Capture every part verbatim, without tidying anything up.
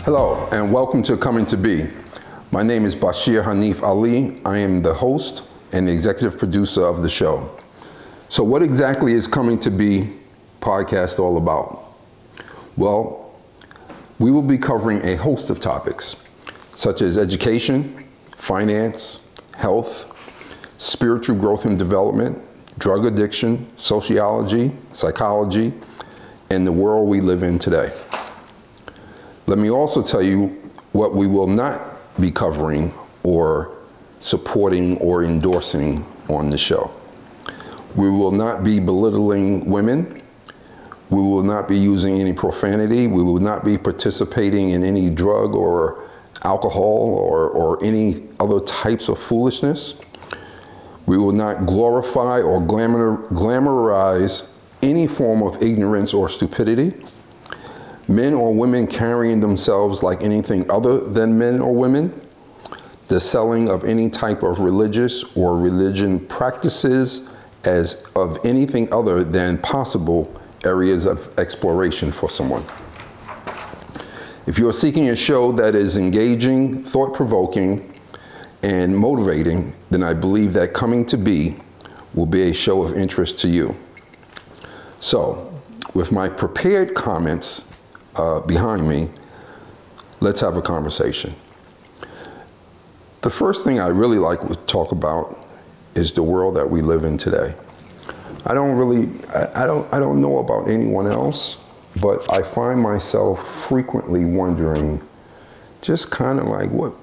Hello, and welcome to Coming to Be. My name is Bashir Hanif Ali. I am the host and the executive producer of the show. So what exactly is Coming to Be podcast all about? Well, we will be covering a host of topics, such as education, finance, health, spiritual growth and development, drug addiction, sociology, psychology, and the world we live in today. Let me also tell you what we will not be covering or supporting or endorsing on the show. We will not be belittling women. We will not be using any profanity. We will not be participating in any drug or alcohol or, or any other types of foolishness. We will not glorify or glamour, glamorize any form of ignorance or stupidity. Men or women carrying themselves like anything other than men or women, the selling of any type of religious or religion practices as of anything other than possible areas of exploration for someone. If you are seeking a show that is engaging, thought-provoking, and motivating, then I believe that Coming to Be will be a show of interest to you. So, with my prepared comments Uh, behind me, let's have a conversation. The first thing I really like to talk about is the world that we live in today. I don't really, I, I don't, I don't know about anyone else, but I find myself frequently wondering, just kind of like, what,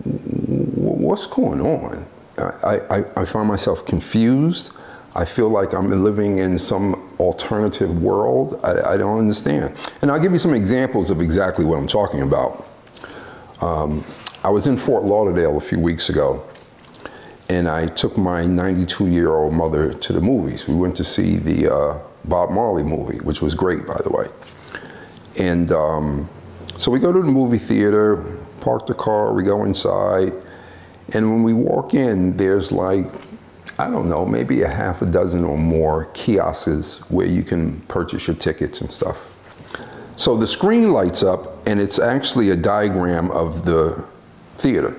what's going on? I, I, I find myself confused. I feel like I'm living in some alternative world. I, I don't understand. And I'll give you some examples of exactly what I'm talking about. Um, I was in Fort Lauderdale a few weeks ago, and I took my ninety-two-year-old mother to the movies. We went to see the uh, Bob Marley movie, which was great, by the way. And um, so we go to the movie theater, park the car, we go inside, and when we walk in, there's like, I don't know, maybe a half a dozen or more kiosks where you can purchase your tickets and stuff. So the screen lights up, and it's actually a diagram of the theater.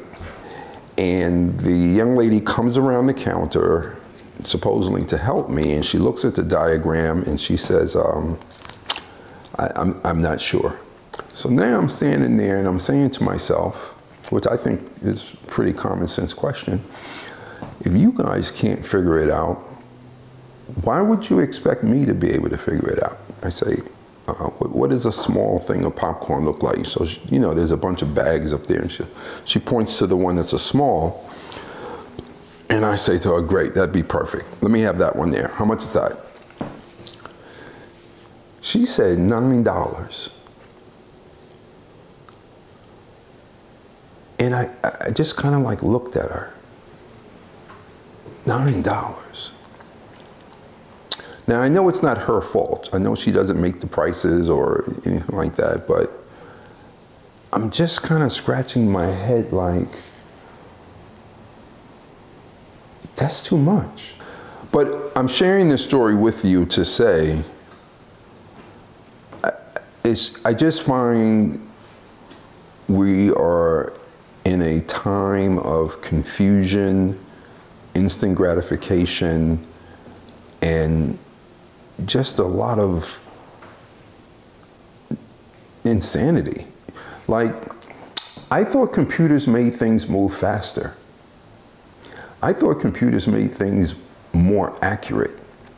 And the young lady comes around the counter, supposedly to help me, and she looks at the diagram and she says, um, I, I'm, I'm not sure. So now I'm standing there and I'm saying to myself, which I think is a pretty common sense question, if you guys can't figure it out, why would you expect me to be able to figure it out? I say, uh, what, what does a small thing of popcorn look like? So, she, you know, there's a bunch of bags up there, and she, she points to the one that's a small, and I say to her, great, that'd be perfect. Let me have that one there. How much is that? She said nine dollars. And I, I just kind of like looked at her. Nine dollars. Now I know it's not her fault. I know she doesn't make the prices or anything like that, but I'm just kind of scratching my head like, that's too much. But I'm sharing this story with you to say, it's, I just find we are in a time of confusion, instant gratification, and just a lot of insanity. Like, I thought computers made things move faster. I thought computers made things more accurate.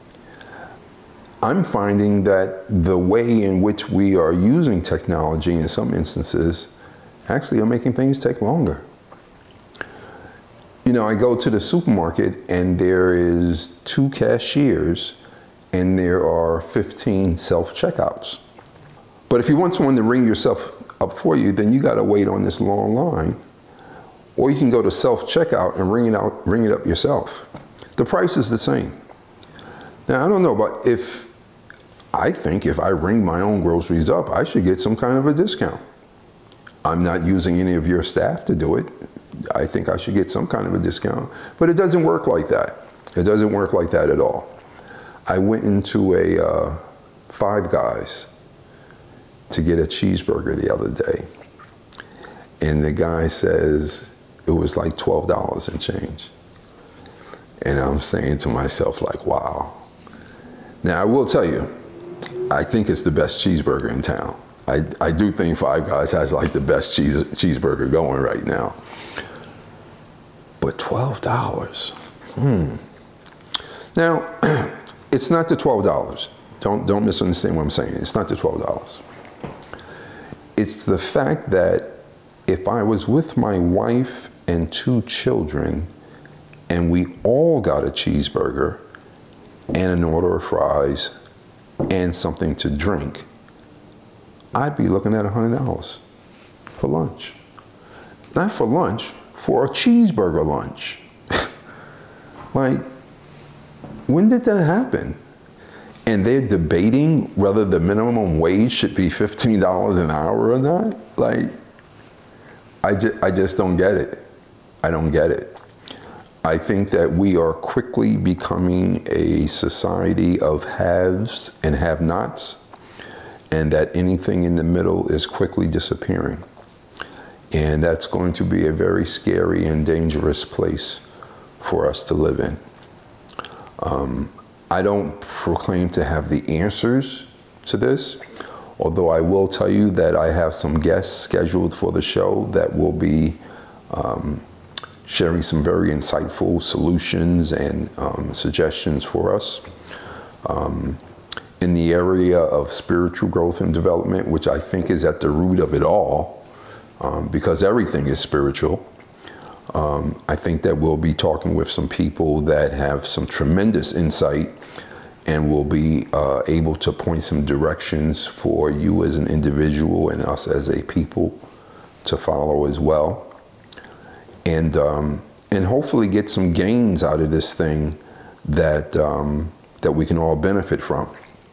I'm finding that the way in which we are using technology in some instances actually are making things take longer. You know, I go to the supermarket and there is two cashiers and there are fifteen self-checkouts. But if you want someone to ring yourself up for you, then you gotta wait on this long line. Or you can go to self-checkout and ring it out, ring it up yourself. The price is the same. Now, I don't know, but if, I think if I ring my own groceries up, I should get some kind of a discount. I'm not using any of your staff to do it. I think I should get some kind of a discount, but it doesn't work like that. It doesn't work like that at all. I went into a uh, Five Guys to get a cheeseburger the other day, and the guy says it was like twelve dollars and change. And I'm saying to myself, like, wow. Now, I will tell you, I think it's the best cheeseburger in town. I, I do think Five Guys has like the best cheese, cheeseburger going right now. But twelve dollars, hmm. Now, it's not the twelve dollars. Don't, don't misunderstand what I'm saying. It's not the twelve dollars. It's the fact that if I was with my wife and two children and we all got a cheeseburger and an order of fries and something to drink, I'd be looking at one hundred dollars for lunch. Not for lunch, for a cheeseburger lunch. Like, when did that happen? And they're debating whether the minimum wage should be fifteen dollars an hour or not? Like, I, ju- I just don't get it. I don't get it. I think that we are quickly becoming a society of haves and have-nots, and that anything in the middle is quickly disappearing. And that's going to be a very scary and dangerous place for us to live in. Um, I don't proclaim to have the answers to this, although I will tell you that I have some guests scheduled for the show that will be um, sharing some very insightful solutions and um, suggestions for us. Um, in the area of spiritual growth and development, which I think is at the root of it all, um, because everything is spiritual. Um, I think that we'll be talking with some people that have some tremendous insight and will be uh, able to point some directions for you as an individual and us as a people to follow as well. And um, and hopefully get some gains out of this thing that um, that we can all benefit from.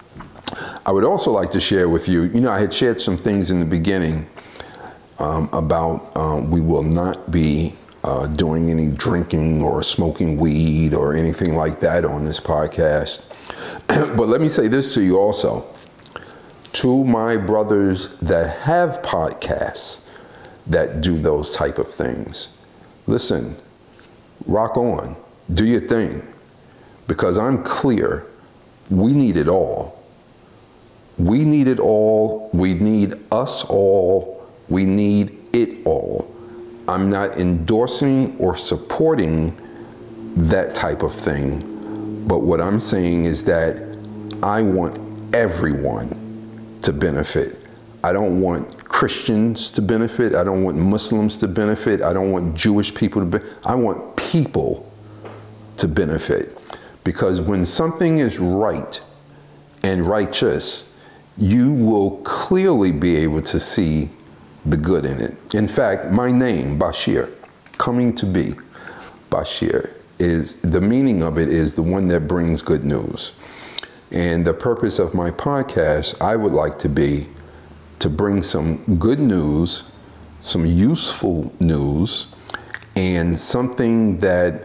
I would also like to share with you, you know, I had shared some things in the beginning um, about uh, we will not be uh, doing any drinking or smoking weed or anything like that on this podcast. But let me say this to you also. To my brothers that have podcasts that do those type of things, listen, rock on, do your thing, because I'm clear, we need it all. We need it all. We need us all. We need it all. I'm not endorsing or supporting that type of thing, but what I'm saying is that I want everyone to benefit. I don't want Christians to benefit. I don't want Muslims to benefit. I don't want Jewish people to benefit. I want people to benefit. Because when something is right and righteous, you will clearly be able to see the good in it. In fact, my name, Bashir, coming to be, Bashir, is the meaning of it is the one that brings good news. And the purpose of my podcast, I would like to be to bring some good news, some useful news, and something that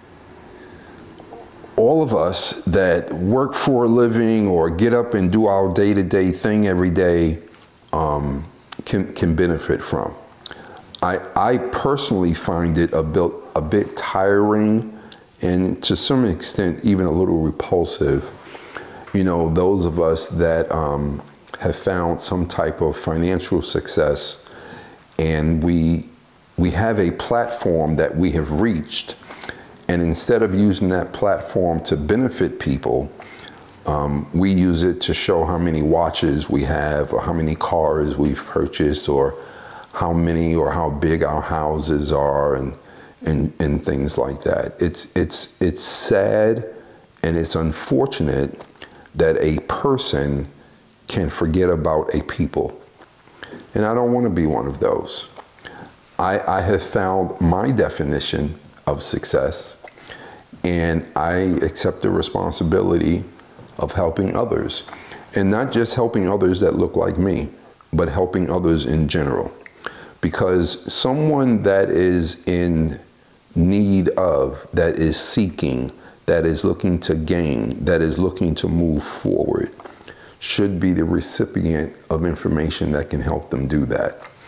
all of us that work for a living or get up and do our day-to-day thing every day um, can, can benefit from. I, I personally find it a bit, a bit tiring and to some extent even a little repulsive. You know, those of us that um, have found some type of financial success and we, we have a platform that we have reached, and instead of using that platform to benefit people, um, we use it to show how many watches we have or how many cars we've purchased or how many or how big our houses are and and, and things like that. It's, it's, it's sad and it's unfortunate that a person can forget about a people. And I don't want to be one of those. I, I have found my definition of success, and I accept the responsibility of helping others. And not just helping others that look like me, but helping others in general. Because someone that is in need of, that is seeking, that is looking to gain, that is looking to move forward, should be the recipient of information that can help them do that.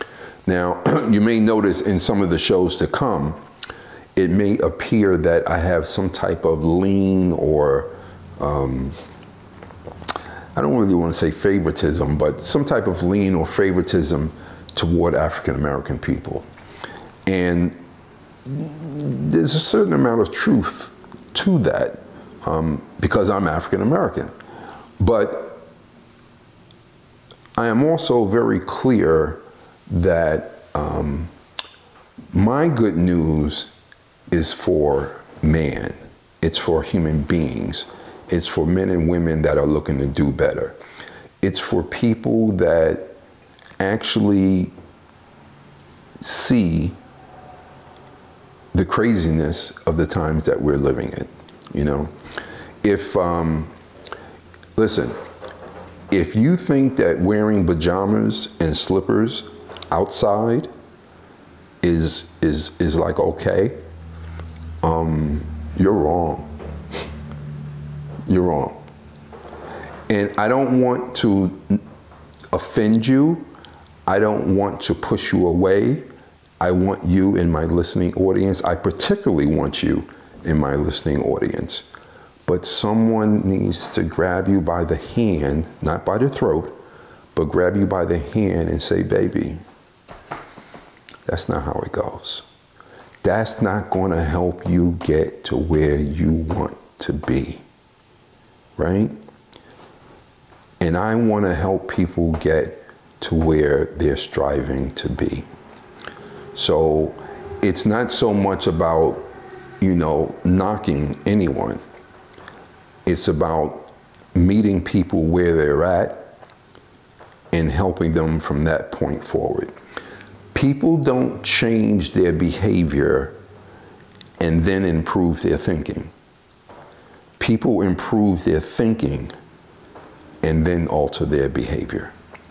Now, you may notice in some of the shows to come, it may appear that I have some type of lean or, um, I don't really want to say favoritism, but some type of lean or favoritism toward African American people. And there's a certain amount of truth to that um, because I'm African American. But I am also very clear that um, my good news is for man. It's for human beings. It's for men and women that are looking to do better. It's for people that actually see the craziness of the times that we're living in. You know, if, um, listen, if you think that wearing pajamas and slippers outside is, is, is like okay, um, you're wrong. You're wrong. And I don't want to offend you. I don't want to push you away. I want you in my listening audience. I particularly want you in my listening audience. But someone needs to grab you by the hand, not by the throat, but grab you by the hand and say, baby, that's not how it goes. That's not going to help you get to where you want to be. Right? And I want to help people get to where they're striving to be. So it's not so much about, you know, knocking anyone. It's about meeting people where they're at and helping them from that point forward. People don't change their behavior and then improve their thinking. People improve their thinking and then alter their behavior.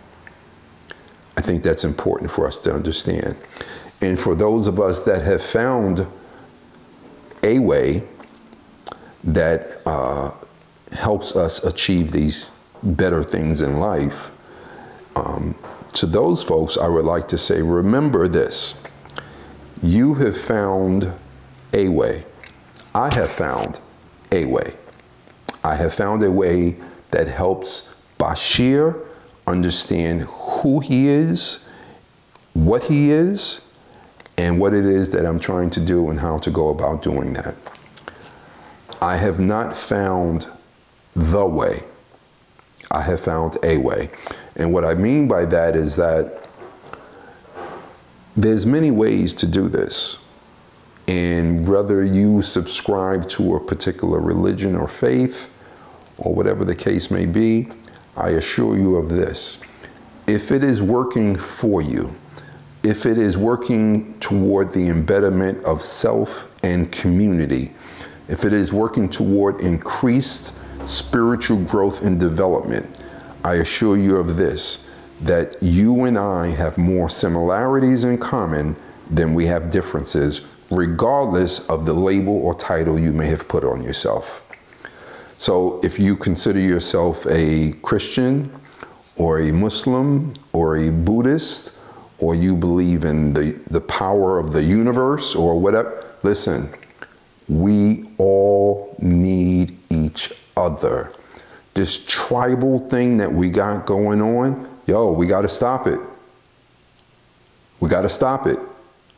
I think that's important for us to understand. And for those of us that have found a way that uh, helps us achieve these better things in life, um, to those folks, I would like to say, remember this. You have found a way. I have found a way. I have found a way that helps Bashir understand who he is, what he is, and what it is that I'm trying to do and how to go about doing that. I have not found the way. I have found a way. And what I mean by that is that there's many ways to do this. And whether you subscribe to a particular religion or faith, or whatever the case may be, I assure you of this. If it is working for you, if it is working toward the embetterment of self and community, if it is working toward increased spiritual growth and development, I assure you of this, that you and I have more similarities in common than we have differences, regardless of the label or title you may have put on yourself. So if you consider yourself a Christian or a Muslim or a Buddhist, or you believe in the, the power of the universe or whatever, listen, we all need each other. This tribal thing that we got going on, yo, we got to stop it. We got to stop it.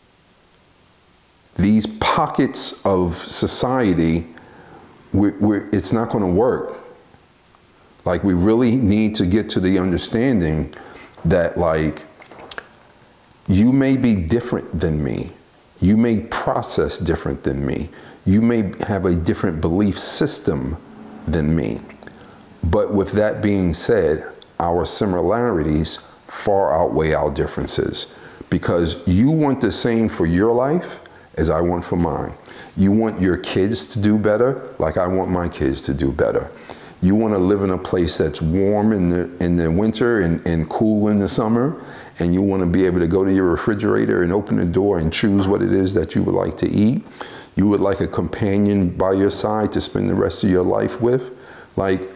These pockets of society, we're, we're, it's not going to work. Like, we really need to get to the understanding that, like, you may be different than me. You may process different than me. You may have a different belief system than me. But with that being said, our similarities far outweigh our differences, because you want the same for your life as I want for mine. You want your kids to do better like I want my kids to do better. You want to live in a place that's warm in the in the winter and, and cool in the summer, and you want to be able to go to your refrigerator and open the door and choose what it is that you would like to eat. You would like a companion by your side to spend the rest of your life with. Like,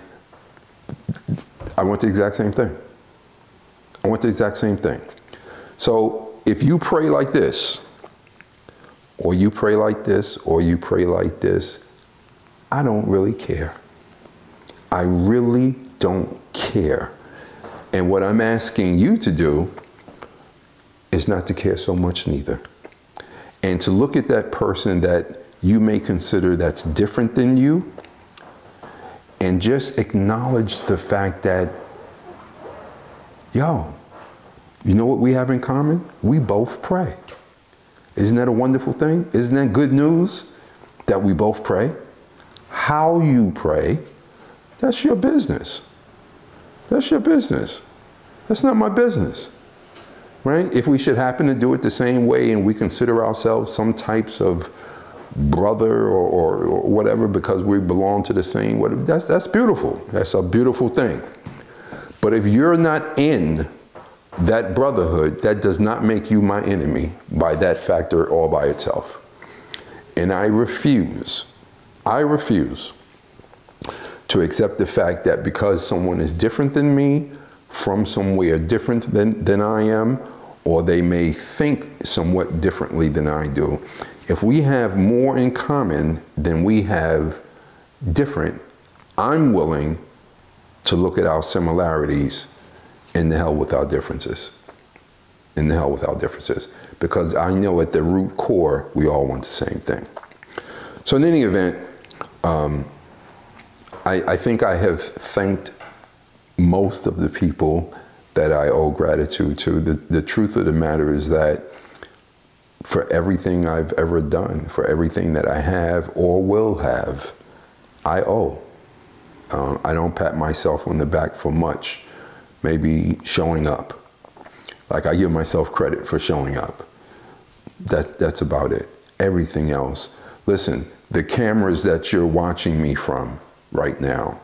I want the exact same thing. I want the exact same thing. So if you pray like this, or you pray like this, or you pray like this, I don't really care. I really don't care. And what I'm asking you to do is not to care so much neither. And to look at that person that you may consider that's different than you, and just acknowledge the fact that, yo, you know what we have in common? We both pray. Isn't that a wonderful thing? Isn't that good news that we both pray? How you pray, that's your business. That's your business. That's not my business, right? If we should happen to do it the same way and we consider ourselves some types of brother or, or, or whatever because we belong to the same, whatever, that's, that's beautiful. That's a beautiful thing. But if you're not in that brotherhood, that does not make you my enemy by that factor all by itself. And I refuse, I refuse to accept the fact that because someone is different than me, from somewhere different than, than I am, or they may think somewhat differently than I do, if we have more in common than we have different, I'm willing to look at our similarities in the hell with our differences. In the hell with our differences. Because I know at the root core, we all want the same thing. So in any event, um, I, I think I have thanked most of the people that I owe gratitude to. The, the truth of the matter is that for everything I've ever done, for everything that I have or will have, I owe. Um, I don't pat myself on the back for much. Maybe showing up. Like I give myself credit for showing up. That, that's about it. Everything else. Listen, the cameras that you're watching me from right now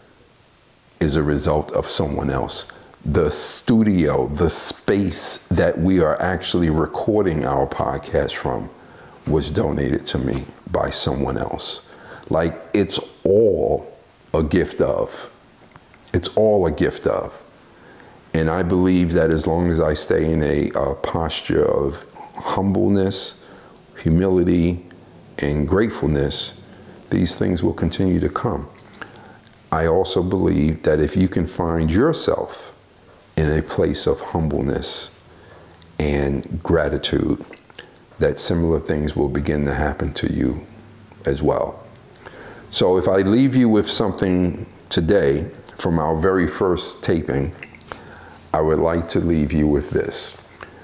is a result of someone else. The studio, the space that we are actually recording our podcast from was donated to me by someone else. Like it's all a gift of. It's all a gift of. And I believe that as long as I stay in a, a posture of humbleness, humility, and gratefulness, these things will continue to come. I also believe that if you can find yourself in a place of humbleness and gratitude, that similar things will begin to happen to you as well. So if I leave you with something today from our very first taping, I would like to leave you with this.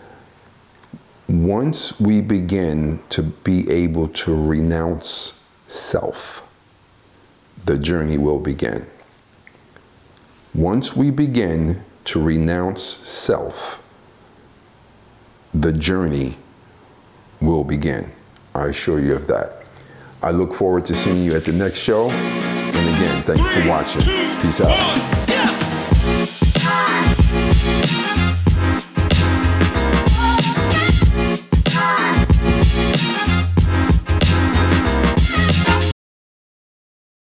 Once we begin to be able to renounce self, the journey will begin. Once we begin to renounce self, the journey will begin. I assure you of that. I look forward to seeing you at the next show. And again, thank you for watching. Peace out.